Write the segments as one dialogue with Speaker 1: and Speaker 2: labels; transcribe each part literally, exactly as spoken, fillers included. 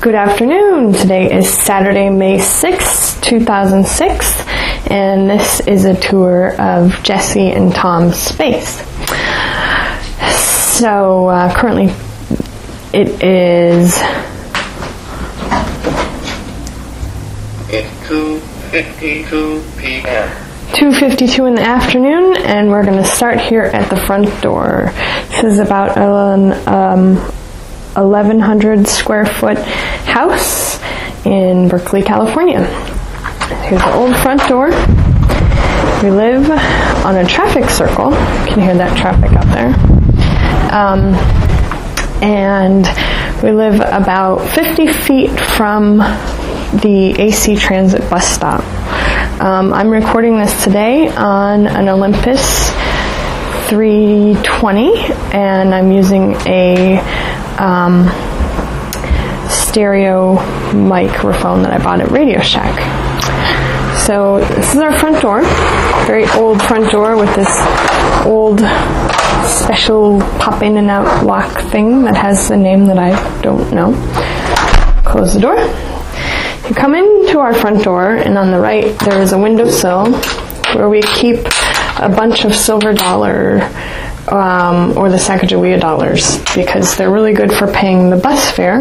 Speaker 1: Good afternoon. Today is Saturday, May sixth, two thousand six, and this is a tour of Jesse and Tom's space. So uh, currently it is
Speaker 2: It's two fifty-two p.m.
Speaker 1: two fifty-two in the afternoon, and we're going to start here at the front door. This is about an um, eleven hundred square foot house in Berkeley, California. Here's the old front door. We live on a traffic circle. You can hear that traffic out there. Um, and we live about fifty feet from the A C Transit bus stop. Um, I'm recording this today on an Olympus three twenty, and I'm using a um, stereo microphone that I bought at Radio Shack. So this is our front door, very old front door with this old special pop in and out lock thing that has a name that I don't know. Close the door. You come into our front door, and on the right there is a windowsill where we keep a bunch of silver dollar um, or the Sacagawea dollars because they're really good for paying the bus fare.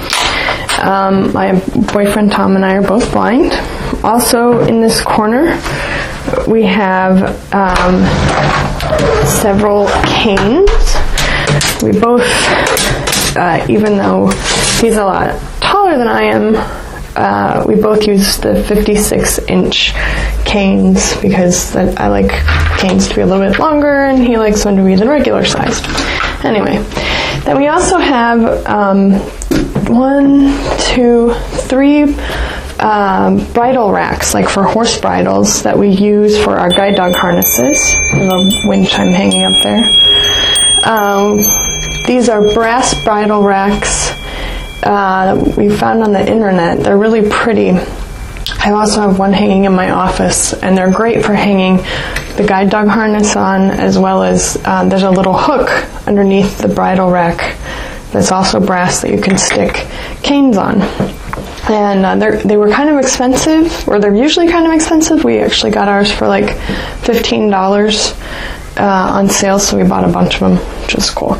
Speaker 1: Um, my boyfriend Tom and I are both blind. Also in this corner we have um, several canes. We both, uh, even though he's a lot taller than I am, Uh, we both use the fifty-six inch canes because that, I like canes to be a little bit longer and he likes them to be the regular size. Anyway, then we also have um, one, two, three um, bridle racks, like for horse bridles, that we use for our guide dog harnesses. There's a wind chime hanging up there. Um, these are brass bridle racks Uh, we found on the internet. They're really pretty. I also have one hanging in my office, and they're great for hanging the guide dog harness on, as well as um, there's a little hook underneath the bridle rack that's also brass that you can stick canes on. And uh, they they were kind of expensive, or they're usually kind of expensive. We actually got ours for like fifteen dollars uh, on sale, so we bought a bunch of them, which is cool.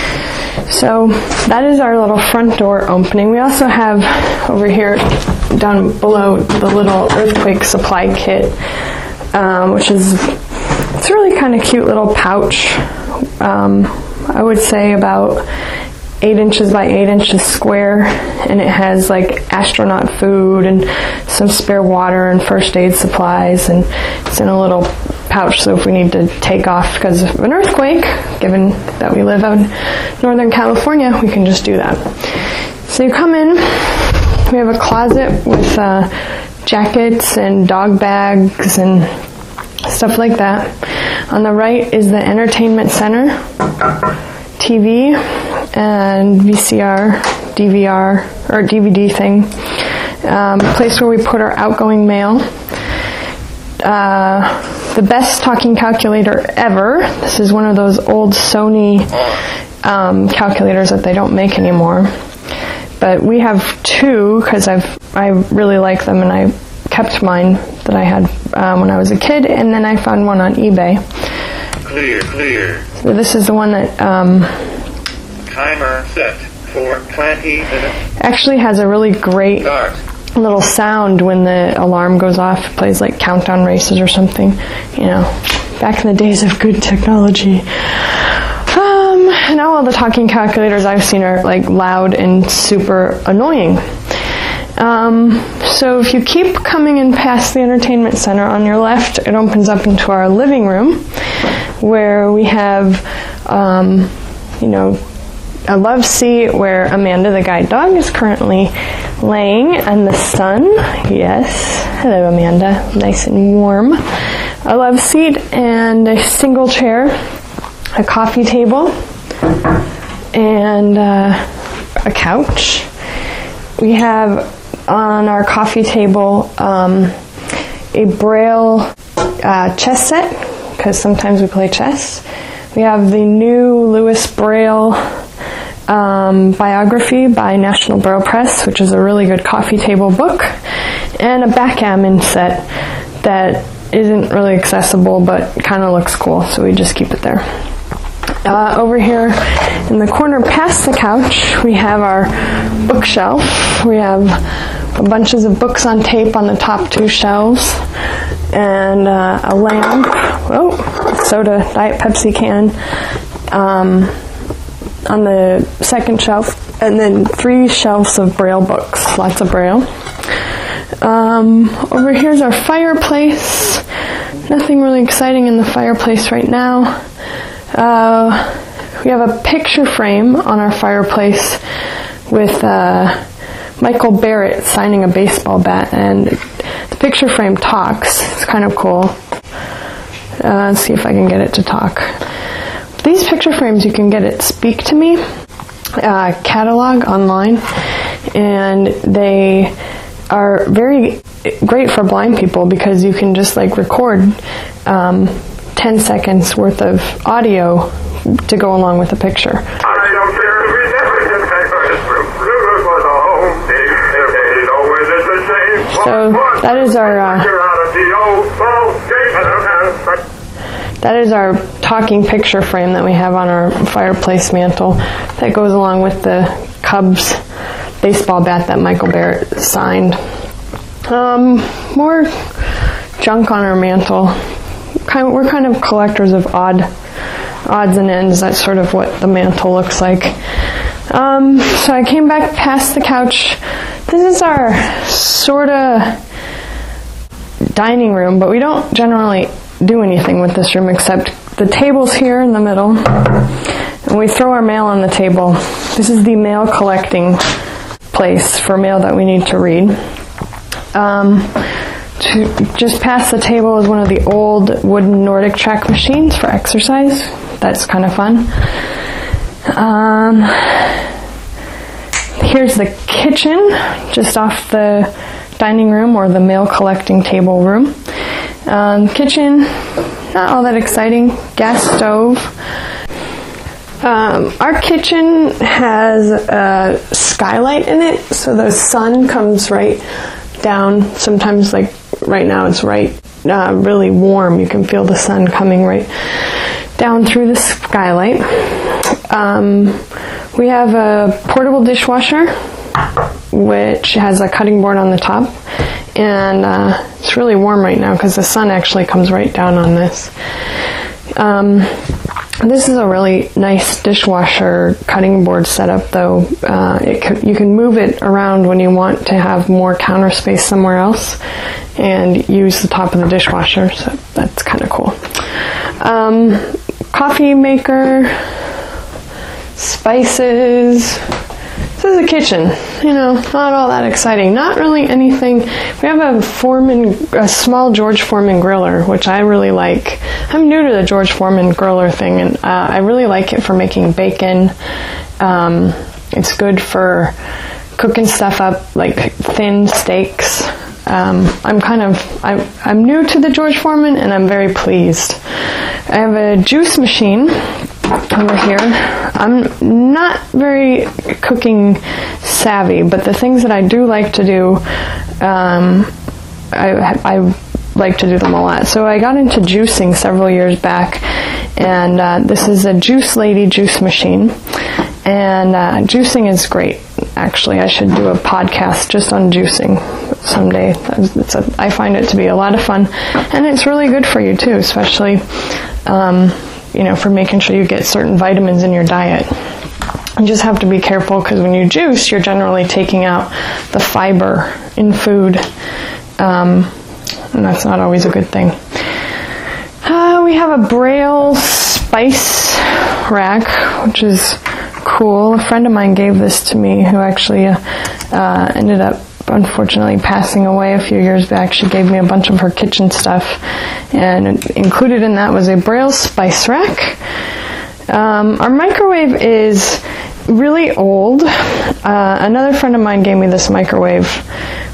Speaker 1: So that is our little front door opening. We also have over here down below the little earthquake supply kit, um, which is it's a really kind of cute little pouch. Um, I would say about eight inches by eight inches square, and it has like astronaut food and some spare water and first aid supplies, and it's in a little pouch, so if we need to take off because of an earthquake, given that we live out in Northern California, we can just do that. So you come in, we have a closet with uh, jackets and dog bags and stuff like that. On the right is the entertainment center, T V and V C R, D V R, or D V D thing, um, place where we put our outgoing mail. Uh, the best talking calculator ever. This is one of those old Sony um, calculators that they don't make anymore. But we have two because I've I really like them, and I kept mine that I had um, when I was a kid, and then I found one on eBay.
Speaker 2: Clear, clear.
Speaker 1: So this is the one that um,
Speaker 2: Timer set for twenty minutes.
Speaker 1: Actually has a really great
Speaker 2: Start.
Speaker 1: little sound when the alarm goes off. It plays like countdown races or something, you know, back in the days of good technology. Um, now all the talking calculators I've seen are like loud and super annoying. Um, so if you keep coming in past the entertainment center, on your left it opens up into our living room, where we have um, you know, a love seat where Amanda the guide dog is currently laying in the sun. Yes. Hello, Amanda. Nice and warm. A love seat and a single chair, a coffee table, and uh, a couch. We have on our coffee table um, a Braille uh, chess set, because sometimes we play chess. We have the new Lewis Braille um, biography by National Braille Press, which is a really good coffee table book, and a backgammon set that isn't really accessible but kind of looks cool, so we just keep it there. Uh, over here in the corner past the couch, we have our bookshelf. We have bunches of books on tape on the top two shelves, and uh, a lamp, oh, soda, Diet Pepsi can, um, on the second shelf, and then three shelves of Braille books, lots of Braille. Um, over here's our fireplace. Nothing really exciting in the fireplace right now. Uh, we have a picture frame on our fireplace with uh, Michael Barrett signing a baseball bat, and the picture frame talks. It's kind of cool. Uh, let's see if I can get it to talk. These picture frames, you can get it Speak to Me uh, catalog online, and they are very great for blind people because you can just like record um, ten seconds worth of audio to go along with the picture.
Speaker 3: I don't care if we never get back on this room. For the home team, it always is the same.
Speaker 1: So that is our uh,
Speaker 3: You're out of the old ball game.
Speaker 1: that is our talking picture frame that we have on our fireplace mantle that goes along with the Cubs baseball bat that Michael Barrett signed. Um, more junk on our mantle. Kind of, we're kind of collectors of odd odds and ends. That's sort of what the mantle looks like. Um, so I came back past the couch. This is our sort of dining room, but we don't generally do anything with this room except the table's here in the middle, and we throw our mail on the table. This is the mail collecting place for mail that we need to read. Um, to, just past the table is one of the old wooden Nordic track machines for exercise. That's kind of fun. Um, here's the kitchen, just off the dining room or the mail collecting table room. Um, kitchen, not all that exciting. Gas stove. Um, our kitchen has a skylight in it, so the sun comes right down. Sometimes, like right now, it's right uh, really warm. You can feel the sun coming right down through the skylight. Um, we have a portable dishwasher, which has a cutting board on the top, and uh, it's really warm right now because the sun actually comes right down on this. Um, This is a really nice dishwasher cutting board setup, though. Uh, it can, you can move it around when you want to have more counter space somewhere else and use the top of the dishwasher, so that's kind of cool. Um, coffee maker, spices. This is a kitchen, you know, not all that exciting. Not really anything. We have a Foreman, a small George Foreman griller, which I really like. I'm new to the George Foreman griller thing, and uh, I really like it for making bacon. Um, it's good for cooking stuff up, like thin steaks. Um, I'm kind of, I'm, I'm new to the George Foreman, and I'm very pleased. I have a juice machine over here. I'm not very cooking savvy, but the things that I do like to do, um, I, I like to do them a lot. So I got into juicing several years back, and uh, this is a Juice Lady juice machine, and uh, juicing is great. Actually, I should do a podcast just on juicing someday. It's a, I find it to be a lot of fun, and it's really good for you too, especially um, you know, for making sure you get certain vitamins in your diet. You just have to be careful because when you juice, you're generally taking out the fiber in food, um, and that's not always a good thing. Uh, we have a Braille spice rack, which is cool. A friend of mine gave this to me who actually uh, uh, ended up unfortunately passing away a few years back. She gave me a bunch of her kitchen stuff, and included in that was a Braille spice rack. Um, our microwave is really old. Uh, another friend of mine gave me this microwave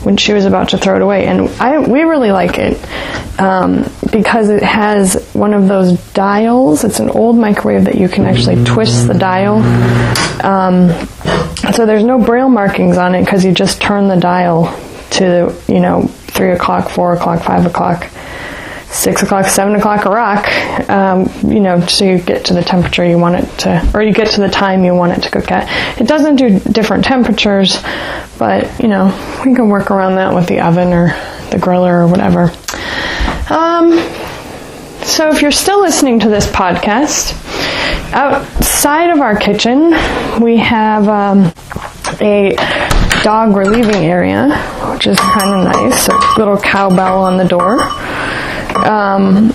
Speaker 1: when she was about to throw it away. And I we really like it um, because it has one of those dials. It's an old microwave that you can actually twist the dial. Um, so there's no braille markings on it because you just turn the dial to, you know, three o'clock, four o'clock, five o'clock, six o'clock, seven o'clock a rock, um, you know, so you get to the temperature you want it to, or you get to the time you want it to cook at. It doesn't do different temperatures, but, you know, we can work around that with the oven or the griller or whatever. Um, so if you're still listening to this podcast, outside of our kitchen, we have um, a dog relieving area, which is kind of nice. A little cowbell on the door. Um,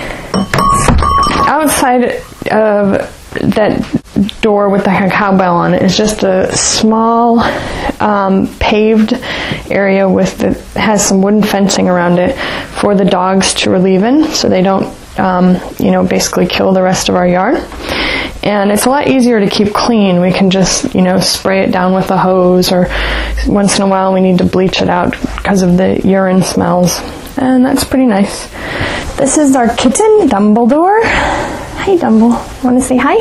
Speaker 1: outside of that door with the cowbell on it is just a small um, paved area with the, has some wooden fencing around it for the dogs to relieve in, so they don't, um, you know, basically kill the rest of our yard. And it's a lot easier to keep clean. We can just, you know, spray it down with a hose, or once in a while we need to bleach it out because of the urine smells. And that's pretty nice. This is our kitten, Dumbledore. Hi, Dumble. Want to say hi?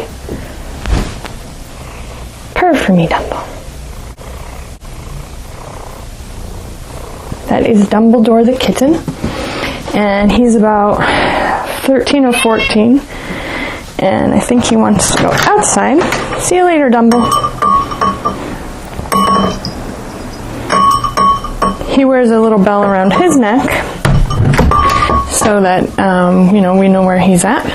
Speaker 1: Purr for me, Dumble. That is Dumbledore the kitten. And he's about thirteen or fourteen. And I think he wants to go outside. See you later, Dumble. He wears a little bell around his neck so that, um, you know, we know where he's at.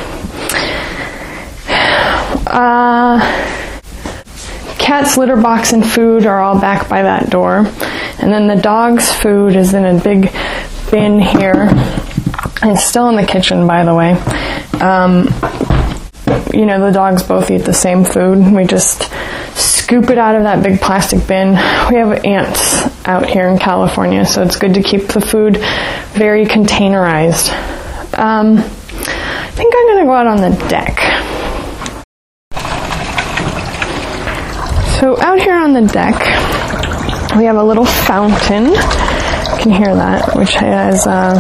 Speaker 1: Uh, cat's litter box and food are all back by that door. And then the dog's food is in a big bin here. It's still in the kitchen, by the way. Um, you know, the dogs both eat the same food. We just scoop it out of that big plastic bin. We have ants out here in California, so it's good to keep the food very containerized. Um, I think I'm going to go out on the deck. So out here on the deck, we have a little fountain. You can hear that, which has uh,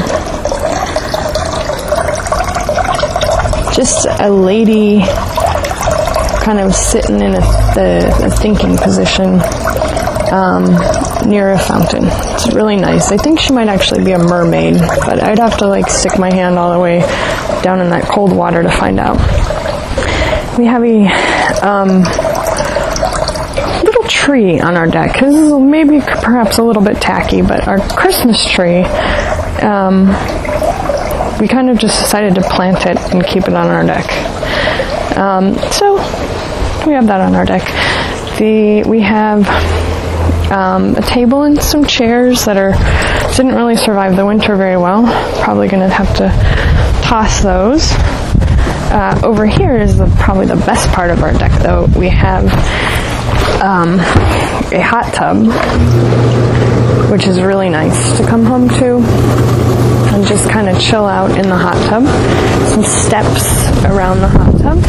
Speaker 1: just a lady kind of sitting in a, the, a thinking position um, near a fountain. It's really nice. I think she might actually be a mermaid, but I'd have to like stick my hand all the way down in that cold water to find out. We have a um, little tree on our deck. This is maybe perhaps a little bit tacky, but our Christmas tree, um, we kind of just decided to plant it and keep it on our deck. Um, so we have that on our deck. The we have um, a table and some chairs that are didn't really survive the winter very well. Probably going to have to toss those. Uh, over here is the, probably the best part of our deck, though. We have um, a hot tub, which is really nice to come home to and just kind of chill out in the hot tub. Some steps around the hot tub.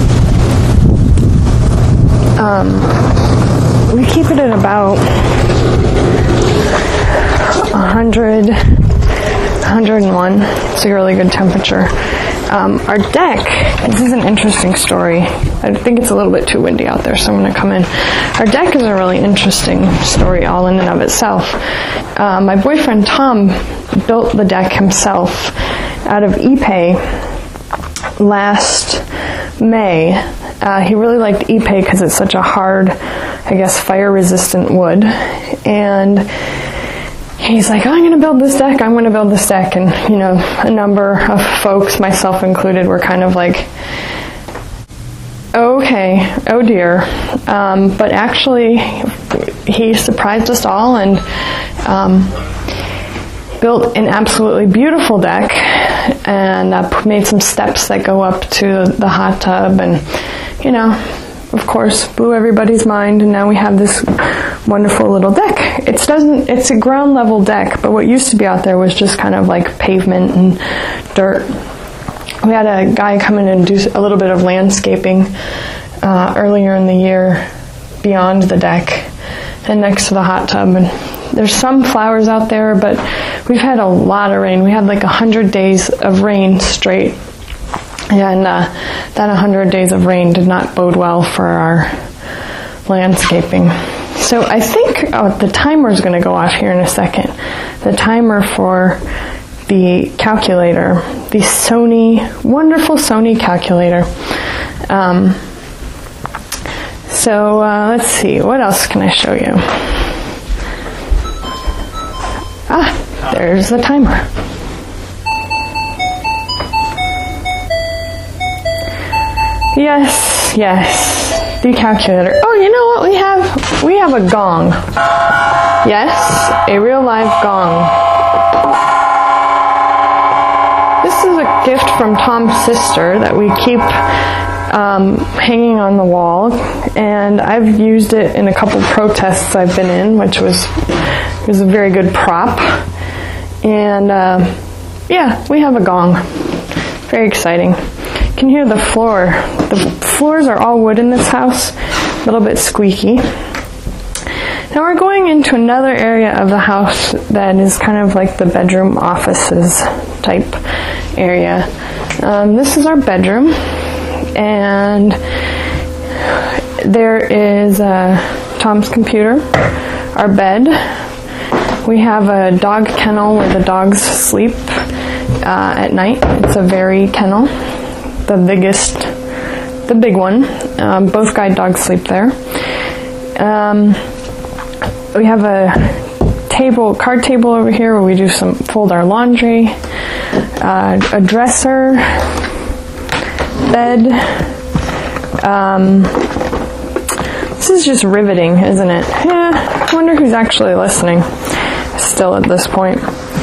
Speaker 1: Um, we keep it at about one hundred, one hundred one. It's a really good temperature. Um, our deck, this is an interesting story. I think it's a little bit too windy out there, so I'm going to come in. Our deck is a really interesting story all in and of itself. Uh, my boyfriend Tom built the deck himself out of Ipe last May. Uh, he really liked Ipe because it's such a hard, I guess, fire-resistant wood. And he's like, oh, I'm going to build this deck, I'm going to build this deck. And, you know, a number of folks, myself included, were kind of like, okay, oh dear. Um, but actually, he surprised us all and um, built an absolutely beautiful deck, and uh, made some steps that go up to the hot tub, and, you know, of course, blew everybody's mind, and now we have this wonderful little deck. It doesn't, it's a ground level deck, but what used to be out there was just kind of like pavement and dirt. We had a guy come in and do a little bit of landscaping uh, earlier in the year beyond the deck and next to the hot tub, and there's some flowers out there, but we've had a lot of rain. We had like a hundred days of rain straight, and uh, that a hundred days of rain did not bode well for our landscaping. So I think oh, the timer is going to go off here in a second. The timer for the calculator, the Sony, wonderful Sony calculator. Um, so uh, let's see, what else can I show you? Ah, there's the timer. Yes, yes, the calculator. Oh, you know what we have? We have a gong. Yes, a real live gong. This is a gift from Tom's sister that we keep um, hanging on the wall, and I've used it in a couple protests I've been in, which was was a very good prop. And uh, yeah, we have a gong. Very exciting. You can hear the floor. The floors are all wood in this house, a little bit squeaky. Now we're going into another area of the house that is kind of like the bedroom offices type area. Um, this is our bedroom, and there is uh, Tom's computer, our bed. We have a dog kennel where the dogs sleep uh, at night. It's a very kennel, the biggest, the big one. Um, both guide dogs sleep there. Um, we have a table, card table over here where we do some fold our laundry. Uh, a dresser, bed. Um, this is just riveting, isn't it? Yeah, I wonder who's actually listening still at this point.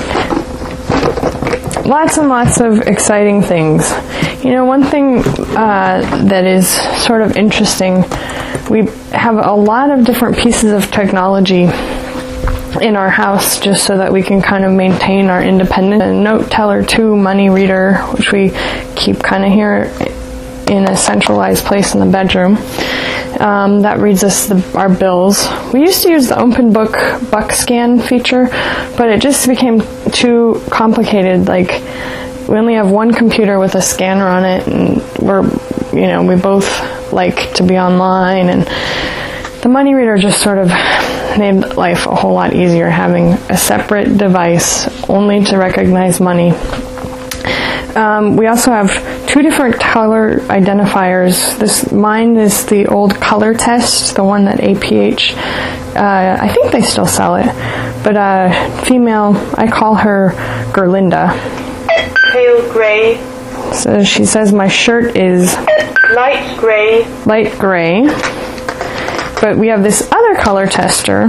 Speaker 1: Lots and lots of exciting things. You know, one thing uh, that is sort of interesting, we have a lot of different pieces of technology in our house just so that we can kind of maintain our independence. A note teller two money reader, which we keep kind of here in a centralized place in the bedroom. Um, that reads us the, our bills. We used to use the open book buck scan feature, but it just became too complicated. Like, we only have one computer with a scanner on it, and we're, you know, we both like to be online, and the money reader just sort of made life a whole lot easier, having a separate device only to recognize money. Um, we also have two different color identifiers. This mine is the old color test, the one that A P H, uh, I think they still sell it, but uh, female, I call her Gerlinda.
Speaker 4: Pale gray.
Speaker 1: So she says my shirt is
Speaker 4: light gray.
Speaker 1: Light gray. But we have this other color tester.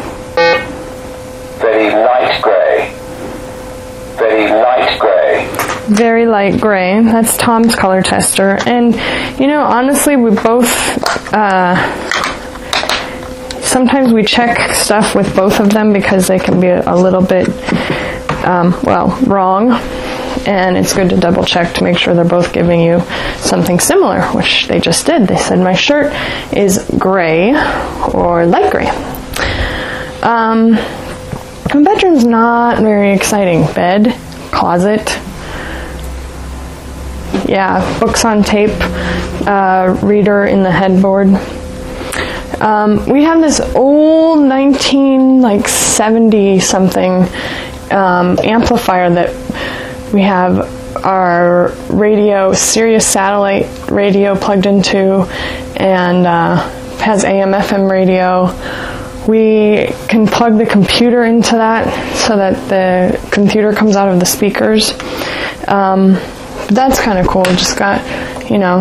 Speaker 5: Very light gray. Very light gray.
Speaker 1: Very light gray. That's Tom's color tester. And, you know, honestly, we both, uh, sometimes we check stuff with both of them because they can be a, a little bit, um, well, wrong. And it's good to double check to make sure they're both giving you something similar, which they just did. They said my shirt is gray or light gray. Um, my bedroom's not very exciting. Bed, closet, yeah, books on tape, uh, reader in the headboard. Um, we have this old nineteen like seventy something um, amplifier that we have our radio, Sirius satellite radio plugged into, and uh, has A M F M radio. We can plug the computer into that so that the computer comes out of the speakers. Um, that's kind of cool. Just got, you know,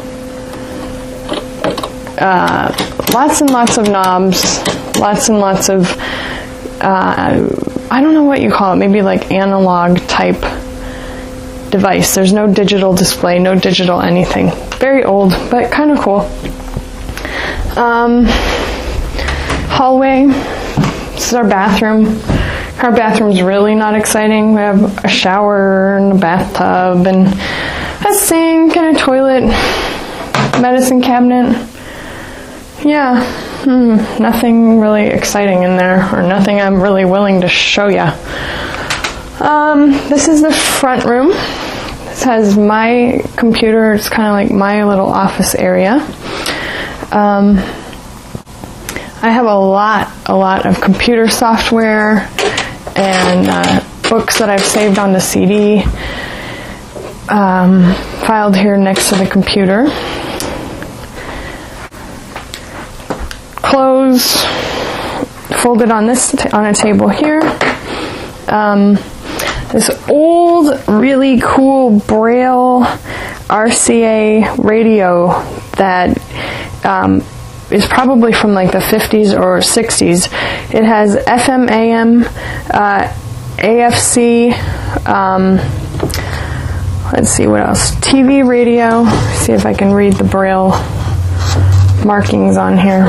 Speaker 1: uh, lots and lots of knobs, lots and lots of, uh, I don't know what you call it, maybe like analog type device. There's no digital display, no digital anything. Very old, but kind of cool. Um, hallway. This is our bathroom. Our bathroom's really not exciting. We have a shower and a bathtub and a sink and a toilet, medicine cabinet. Yeah, hmm, nothing really exciting in there, or nothing I'm really willing to show you. Um, this is the front room. This has my computer. It's kind of like my little office area. Um, I have a lot, a lot of computer software and uh, books that I've saved on the C D, um, filed here next to the computer. Clothes folded on this t- on a table here. Um, this old, really cool Braille R C A radio that um, is probably from like the fifties or sixties. It has F M, A M, uh, A F C, um, let's see what else, T V, radio. See if I can read the Braille markings on here.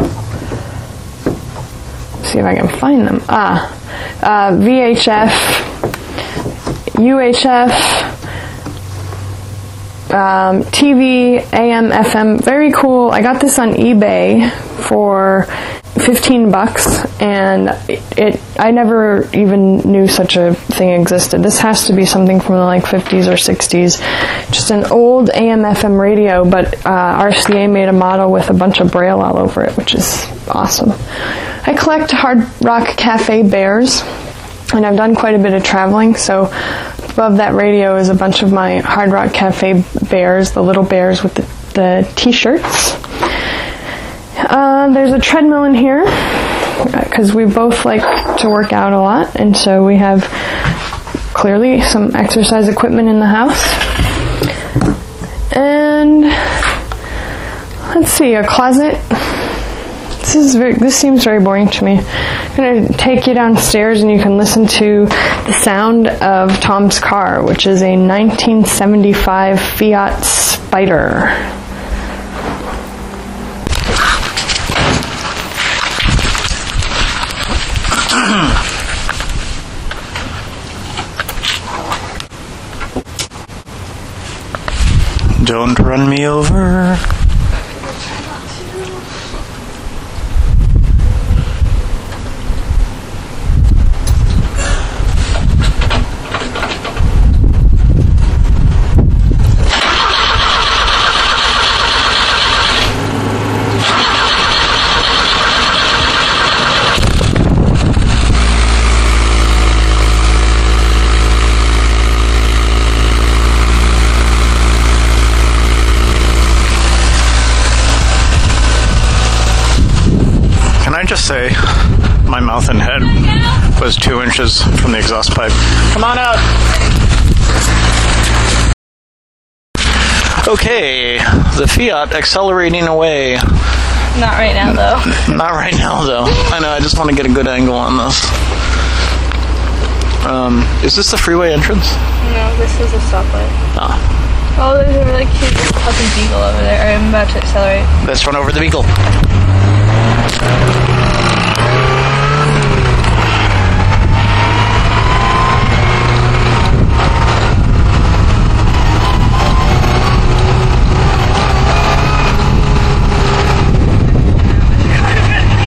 Speaker 1: See if I can find them. Ah, uh, V H F, U H F, Um, T V, A M, F M, very cool. I got this on eBay for fifteen bucks, and it, it I never even knew such a thing existed. This has to be something from the like fifties or sixties. Just an old A M F M radio, but uh, R C A made a model with a bunch of Braille all over it, which is awesome. I collect Hard Rock Cafe bears, and I've done quite a bit of traveling, so above that radio is a bunch of my Hard Rock Cafe bears, the little bears with the, the t-shirts. Uh, there's a treadmill in here, because we both like to work out a lot, and so we have clearly some exercise equipment in the house. And let's see, a closet. This is very, this seems very boring to me. I'm going to take you downstairs and you can listen to the sound of Tom's car, which is a nineteen seventy-five Fiat Spider.
Speaker 6: Don't run me over. Just say my mouth and head was two inches from the exhaust pipe. Come on out. Okay, the Fiat accelerating away.
Speaker 7: Not right now, though.
Speaker 6: Not right now, though. I know, I just want to get a good angle on this. Um, is this the freeway entrance?
Speaker 7: No, this is a stoplight.
Speaker 6: Ah.
Speaker 7: Oh, there's a really cute puppy beagle over there. I'm about to accelerate.
Speaker 6: Let's run over the beagle.